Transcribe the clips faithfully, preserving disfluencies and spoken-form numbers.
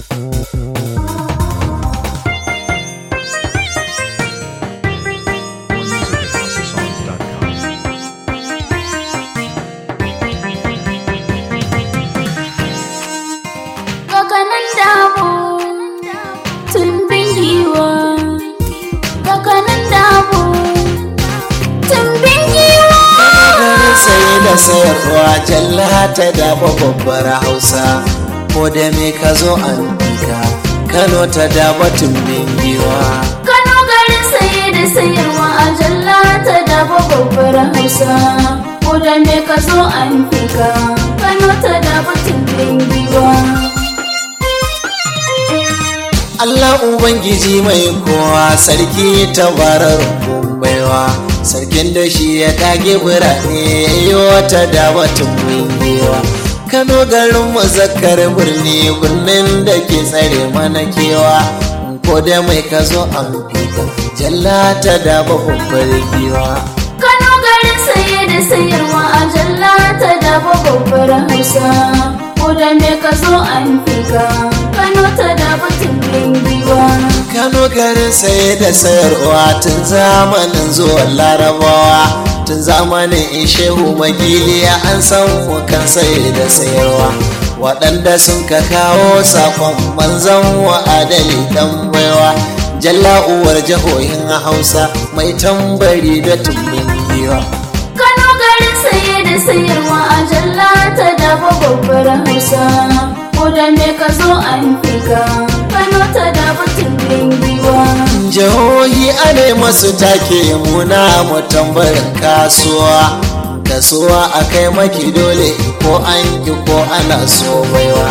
Kakanan dabo tumbin giwa, kakanan dabo tumbin giwa. Sai da sayarwa jalla ta dafa babbar Hausa, ko da me ka zo an fika Kano ta dafa tumbin giwa. Kano garin saye da sayarwa a jalla ta dafa babbar Hausa, ko da me ka zo an fika Kano ta dafa tumbin giwa. Allah Ubangiji mai kowa, sarki tabarar baiwa, sarkin da shi ya kage birane yi wata dabatun wingewa. Kano garin muzakkar birni, birnin da ke tsare mana kewa, ko da mai ka zo an fika jalla ta daba babbar giwa. Kano garin saye da sayarwa a jalla ta dafa babbar Hausa, ko da me ka zo an fika Kano ta dafa tumbin giwa. Kano garin saye da sayarwa tun zamanin zuwan Larabawa, tun zamanin Shehu Magiliya an san kan saye da sayarwa. Waɗanda sun ka kawo sakon manzan wa adali dan baiwa, jalla uwar jihohin Hausa mai tambari da tumbin giwa. Kano garin saye da sayarwa a jalla ta dafa babbar Hausa, ko da me ka zo an fika Kano ta dafa tumbin giwa. Jihohi ana masu take muna mu tambarin kasuwa, kasuwa a kai maki dole ko an ki ko ana so baiwa.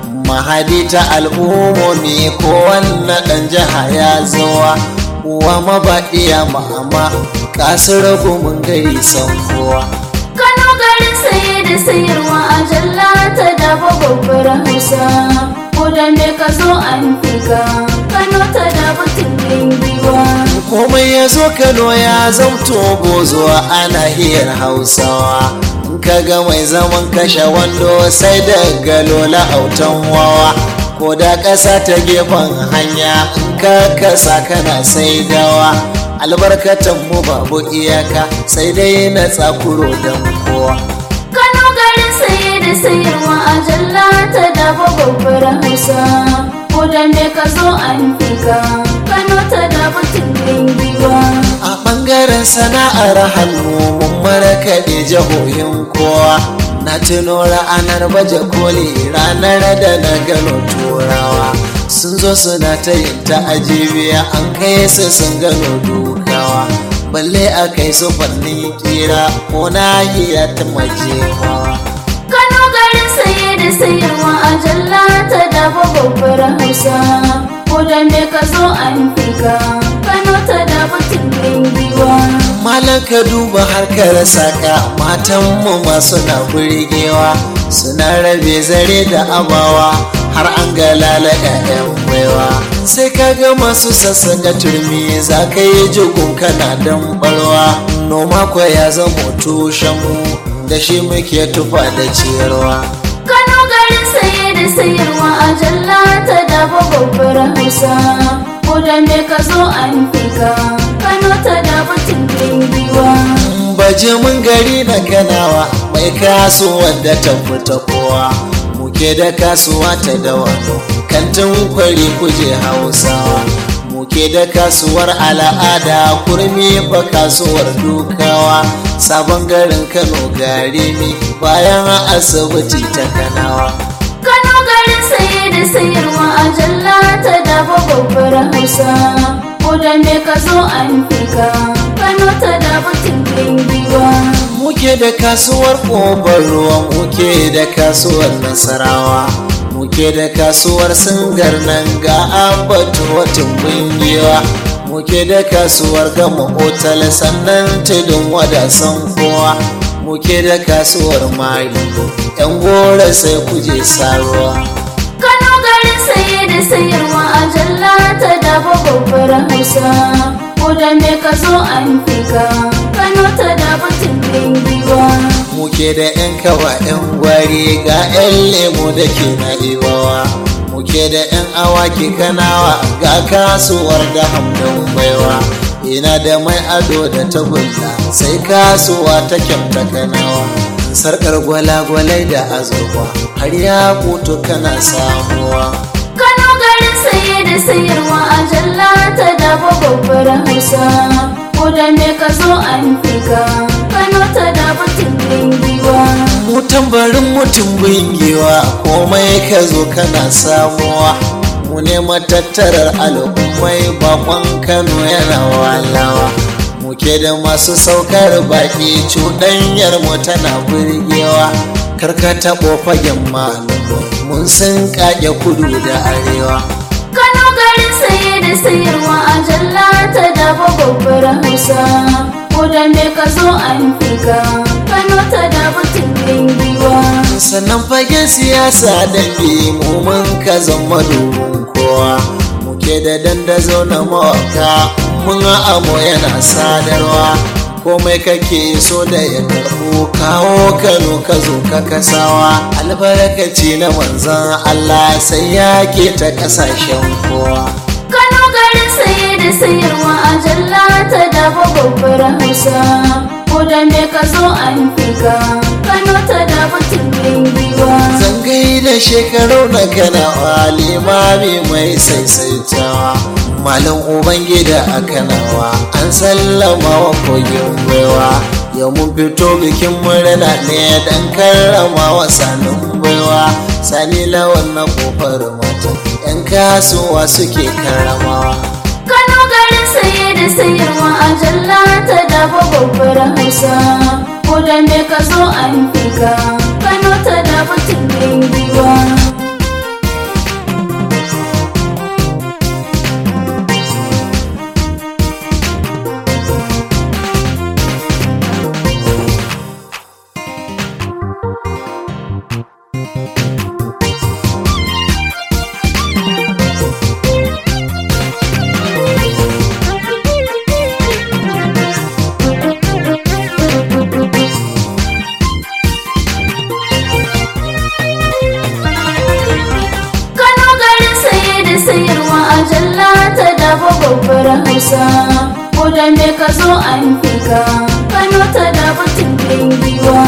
Mahadi ta al'ummomi ko wannan ɗan jiha ya zuwa, uwa mabaɗiya mama kasar gumin gari san kowa. Kano garin saye da sayarwa a jalla ta dafa babbar Hausa, ko da me ka zo an fika Kano ta dafa tumbin giwa. Komai ya zo Kano ya zamto bozo a nahiyar Hausawa, in ka ga mai zaman kashe wando sai daga lola autan wawa, ko da ƙasa ta gefen hanya in ka kasa kana sai dawa. Albarkatan mu babu iyaka sai dai na tsakuro don kowa. Kano garin saye da sayarwa a jalla ta dafa babbar Hausa, ko da me ka zo an fika Kano ta dafa tumbin giwa. A ɓangaren sana'ar hannu mun marakaɗe jihohin kowa, na tuno ranar baje koli ranar da na gano turawa, sun zo suna ta yin ta'ajibiya an kai su sun gano dukawa, balle a kai su fannin kira ko nahiya ta majewa. Kano garin saye da sayarwa a jalla ta dafa babbar Hausa, ko da me ka zo an fika Kano ta dafa tumbin giwa. Malam ka duba harkar saka, matanmu masu na burgewa, suna rabe zare da abawa har an ga lala ƴaƴan baiwa. Sai ka ga masu sassaka turmi za ka yi jigun kana dan barwa, noma kwa ya zama tushenmu da shi muke tufa da ciyarwa. Kano garin saye da sayarwa a jalla ta dafa babbar Hausa, ko da me ka zo an fika Kano ta dafa tumbin giwa. Baje mun gari na Kanawa mai kasuwar da ta fita kowa, muke da kasuwa ta dawa kantin kwari kuje Hausawa, muke da kasuwar al'ada kurmi fa kasuwar dukawa, sabon garin Kano gari ne bayan asibiti ta Kanawa. Kano garin saye da sayarwa a jalla ta dafa babbar Hausa, ko da me ka zo an fika Kano ta dafa tumbin giwa. Muke da kasuwar ƙofar ruwa, muke da kasuwar Nasarawa, muke da kasuwar Singar nan ga abatu watan bungewa, muke da kasuwar Gama otal sannan tudun wadasan kowa, muke da kasuwar Mari yan gora sai kuje saruwa. Kano garin saye da sayarwa a jalla ta dafa babbar Hausa, ko da me ka zo an fika Kano ta dafa tumbin giwa. Muke da yan kawa yan gwari ga yan lemo da ke na ibawa, muke da 'yan awaki kanawa ga kasuwar da hamdan baiwa ina da mai ado da tagulla sai kasuwa ta kyamta kanawa sarkar gwalagwalai da azurfa har ya kutu kana samuwa Kano garin saye da sayarwa a jalla ta dabo babbar Hausa ko da me ka zo an fika Kano ta dabo tumbin giwa mu tambarin mutum bingewa komai ka zo kana samuwa mu ne matattarar al'ummai bakon Kano yana walawa muke da masu saukar baki cuɗanyar mu tana burgewa karka taɓo fagen malumai mun sun kage kudu da arewa Kano garin saye da sayarwa a jalla ta dabo babbar Hausa ko da me ka zo an fika Kano ta dabo tumbin giwa sannan fagen siyasa dangi mu mun ka zama domin kowa muke da dandazo na mawaka mun amo yana sadarwa komai kake so da ya karbo kawo Kano ka zo ka kasawa albarkaci na manzan Allah sai yake ta kasashen kowa Kano garin saye da sayarwa a jalla ta dabo babbar Hausa ko da me ka zo an fika Kano ta dabo tumbin giwa zangai da shekaru na kanawa limami mai saisaitawa malam ubangida a kanawa an sallama wa kogin baiwa yau mun fito bikin murna ne dan karrama wa sanin baiwa sani lawan na kofar mata yan kasuwa suke karramawa Kano garin saye da sayarwa a jalla ta dabo babbar Hausa ko da me ka zo an fika Kano ta dabo tumbin giwa sayarwa a jalla ta dabo babbar Hausa ko da me ka zo an fika Kano ta dabo tumbin giwa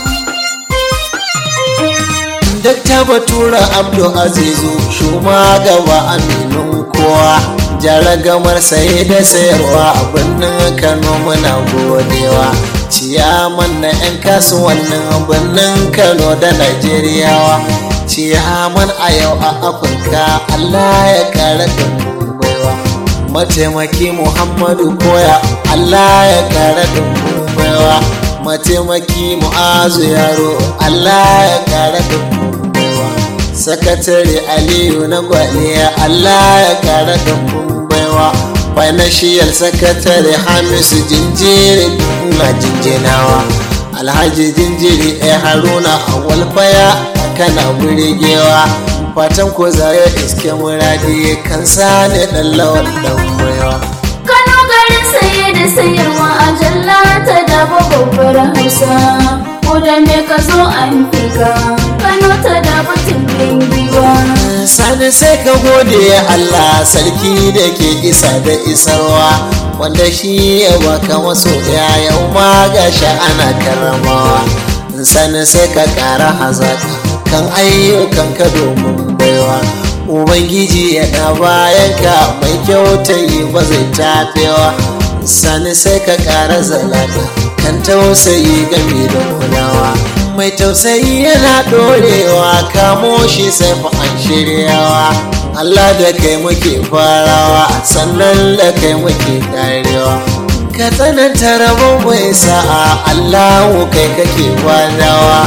Dakta Batura Abdu Azizu shuma gaba aminin kowa jaragamar saye da sayarwa a birnin Kano muna godewa ciyaman na 'yan kasuwannin birnin Kano da Najeriyawa ciyaman a yau a Afirka Allah ya kara dumbin baiwa mataimaki Muhammadu Koya Allah ya kara dumbin baiwa mataimaki Mu'azu Yaro Allah ya kara dumbin baiwa sakatare Aliyu na Gwaliya Allah ya kara dumbin baiwa financial secretary Hamisu Jinjiri na jinjinawa Alhaji Jinjiri a Haruna a walfaya kana burgewa fatan ko zare iske muradi kan sani dan lawal dan baiwa Kano garin saye da sayarwa a jalla ta dabo babbar Hausa ko da me ka zo an fika Kano ta dabo tumbin giwa sani sai ka gode Allah sarki da ke isa da isarwa wanda shi ya baka masoya yau ma gashi ana karamawa sani sai ka kara hazaka kan ayyukan ka domin baiwa ubangiji yana bayan ka mai kyautayi ba zai tafewa sani sai ka kara zalaka kan tausayi game da kulawa mai tausayi yana dorewa kamo shi sai fa an shiryawa Allah da kai muke farawa sannan da kai muke karewa ka tsananta rabon mai sa'a Allahu kai kake wadawa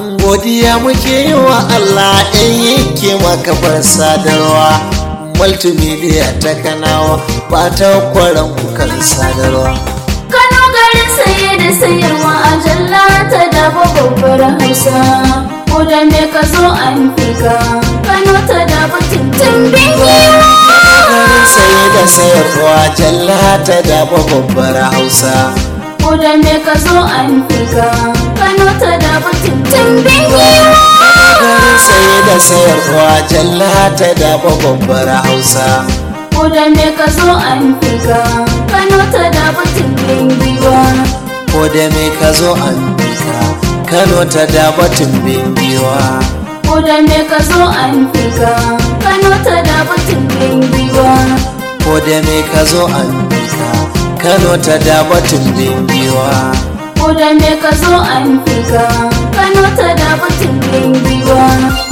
godiya muke yi wa Allah in yake makafar sadarwa multimedia ta kanawa ba ta kwaran kukan sadarwa Kano garin saye da sayarwa a jalla ta dabo babbar Hausa ko da me ka zo an fika Kano ta dabo tumbin giwa garin saye da sayarwa jalla ta dabo babbar Hausa ko da me ka zo an fika Kano ta dabo tumbin giwa sararin saye da sayarwa jalla ta dafa babbar hausa. ko da me ka zo an fika Kano ta dafa tumbin giwa ko da me ka zo an fika Kano ta dafa tumbin giwa ko da me ka zo an fika Kano ta dafa tumbin giwa ko da me ka zo an fika Kano ta dafa tumbin giwa ko da me ka zo an fika Kano ta dafa tumbin giwa